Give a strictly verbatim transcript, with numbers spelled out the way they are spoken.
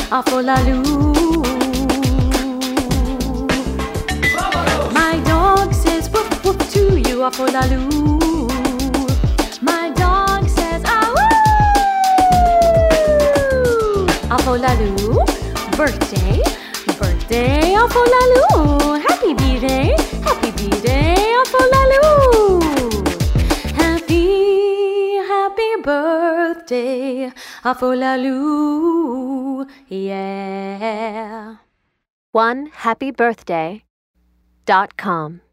Afolaloo. My dog says woof woof to you, Afolaloo. My dog says ah woo. Afolaloo, birthday, birthday, Afolaloo. Happy B-Day, happy B-Day, Afolaloo. Happy, happy birthday, Afolaloo, yeah. one happy birthday dot com